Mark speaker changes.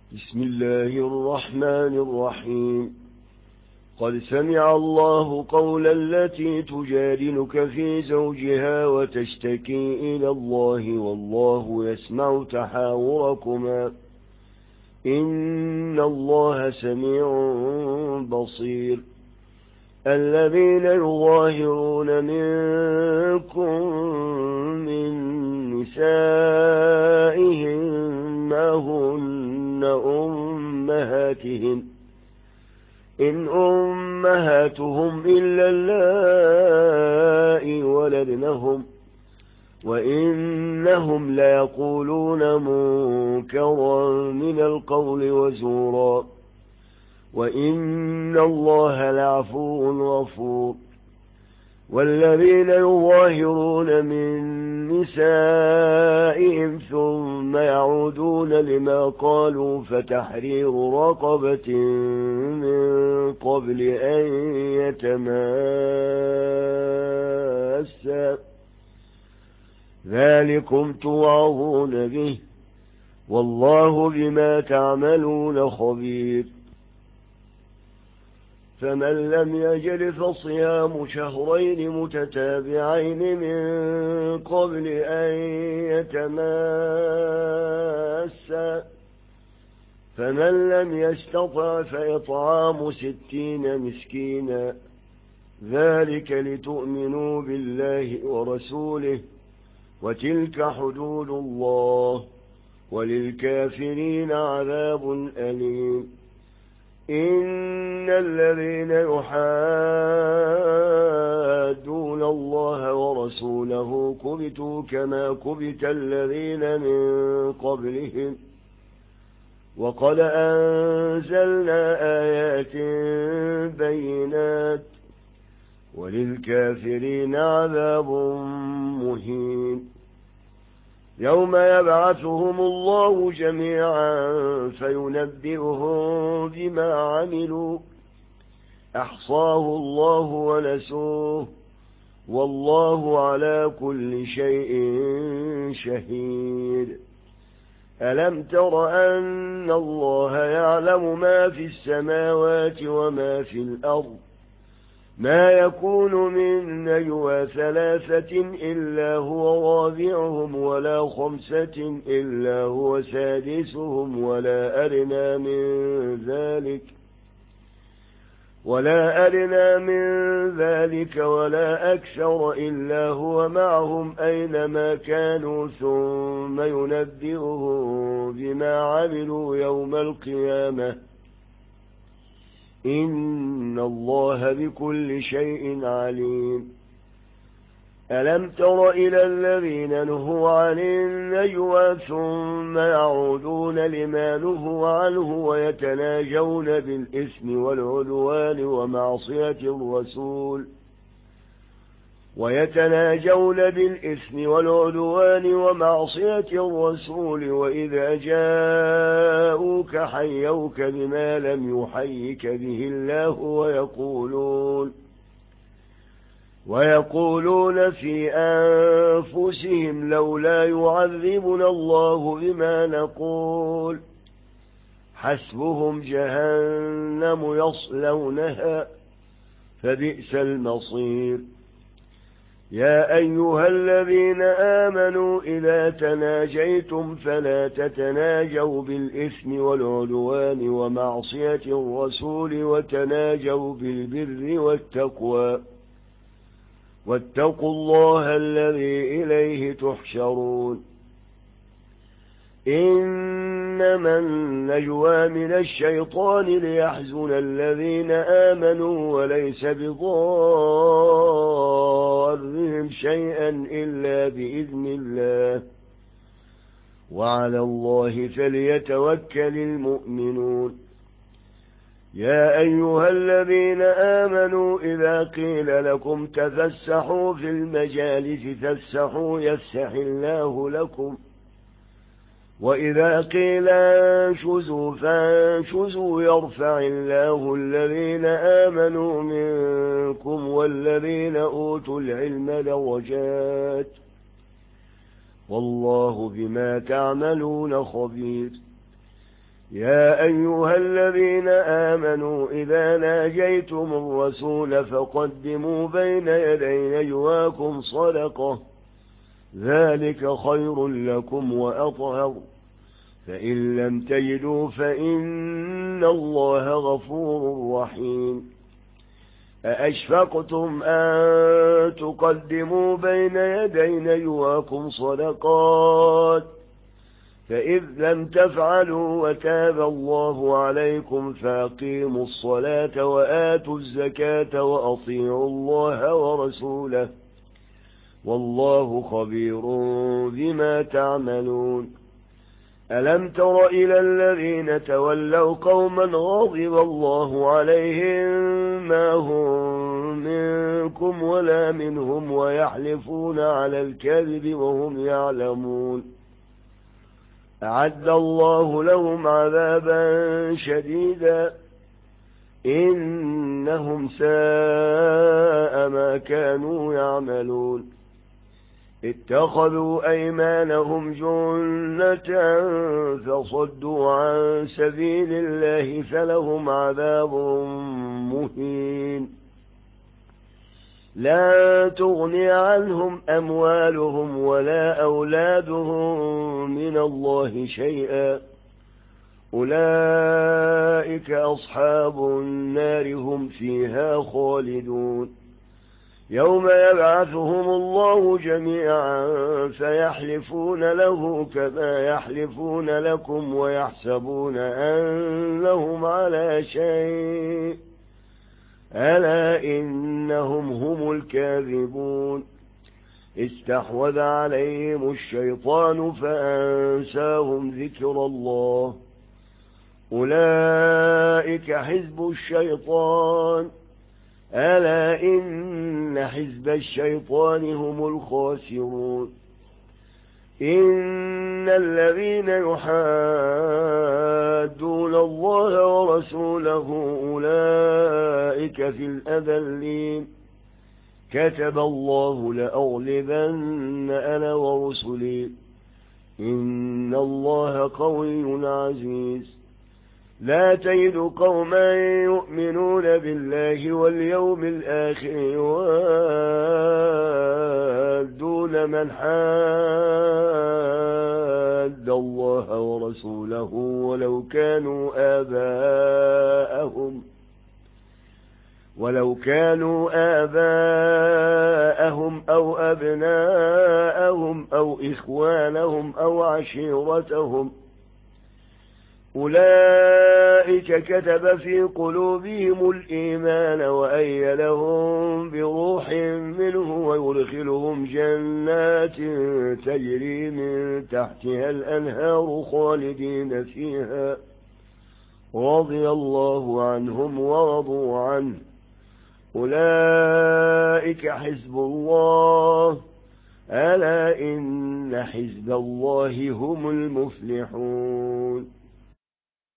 Speaker 1: بسم الله الرحمن الرحيم. قد سمع الله قول التي تجادلك في زوجها وتشتكي إلى الله والله يسمع تحاوركما إن الله سميع بصير. الذين يظاهرون منكم من نسائهم ما هن أمهاتهم إن أمهاتهم إلا اللائي ولدنهم وإنهم ليقولون منكرا من القول وزورا وإن الله لعفو غفور. والذين يظاهرون من نسائهم ثم يعودون لما قالوا فتحرير رقبة من قبل أن يتماسا ذلكم توعظون به والله بما تعملون خبير. فمن لم يجد فصيام شهرين متتابعين من قبل أن يتماسا فمن لم يستطع فإطعام 60 مسكينا ذلك لتؤمنوا بالله ورسوله وتلك حدود الله وللكافرين عذاب أليم. إن الذين يحادون الله ورسوله كبتوا كما كبت الذين من قبلهم وقد أنزلنا آيات بينات وللكافرين عذاب مهين. يوم يبعثهم الله جميعا فينبئهم بما عملوا أحصاه الله ونسوه والله على كل شيء شهيد. ألم تر أن الله يعلم ما في السماوات وما في الأرض ما يكون من نجوى 3 إلا هو رابعهم ولا 5 إلا هو سادسهم ولا أدنى من ذلك ولا أكثر إلا هو معهم أينما كانوا ثم ينبئهم بما عملوا يوم القيامة إن الله بكل شيء عليم. ألم تر إلى الذين نهوا عن النجوى ثم يعودون لما نهوا عنه ويتناجون بالإثم والعدوان ومعصية الرسول وإذا جاءوك حيوك بما لم يحيك به الله ويقولون في أنفسهم لولا يعذبنا الله بما نقول حسبهم جهنم يصلونها فبئس المصير. يا أيها الذين آمنوا إذا تناجيتم فلا تتناجوا بالإثم والعدوان ومعصية الرسول وتناجوا بالبر والتقوى واتقوا الله الذي إليه تحشرون. إنما النجوى من الشيطان ليحزن الذين آمنوا وليس بضارهم شيئا إلا بإذن الله وعلى الله فليتوكل المؤمنون. يا أيها الذين آمنوا إذا قيل لكم تفسحوا في المجالس فافسحوا يفسح الله لكم وإذا قيل انشزوا فانشزوا يرفع الله الذين آمنوا منكم والذين أوتوا العلم درجات والله بما تعملون خبير. يا أيها الذين آمنوا إذا ناجيتم الرسول فقدموا بين يدي نجواكم صدقة ذلك خير لكم وأطهر فإن لم تجدوا فإن الله غفور رحيم أأشفقتم أن تقدموا بين يدي نجواكم صدقات فإذ لم تفعلوا وتاب الله عليكم فأقيموا الصلاة وآتوا الزكاة وأطيعوا الله ورسوله والله خبير بما تعملون ألم تر إلى الذين تولوا قوما غضب الله عليهم ما هم منكم ولا منهم ويحلفون على الكذب وهم يعلمون أعد الله لهم عذابا شديدا إنهم ساء ما كانوا يعملون اتخذوا أيمانهم جنة فصدوا عن سبيل الله فلهم عذاب مهين لا تغني عنهم أموالهم ولا أولادهم من الله شيئا أولئك أصحاب النار هم فيها خالدون يوم يبعثهم الله جميعا فيحلفون له كما يحلفون لكم ويحسبون أنهم على شيء ألا إنهم هم الكاذبون استحوذ عليهم الشيطان فأنساهم ذكر الله أولئك حزب الشيطان ألا إن حزب الشيطان هم الخاسرون إن الذين يحادون الله ورسوله أولئك في الأذلين كتب الله لأغلبن أنا ورسلي إن الله قوي عزيز لا تجد قوما يؤمنون بالله واليوم الآخر يوادون من حاد الله ورسوله ولو كانوا آباءهم أو أبناءهم أو إخوانهم أو عشيرتهم أولئك كتب في قلوبهم الإيمان وأيدهم بروح منه ويدخلهم جنات تجري من تحتها الأنهار خالدين فيها رضي الله عنهم ورضوا عنه أولئك حزب الله ألا إن حزب الله هم المفلحون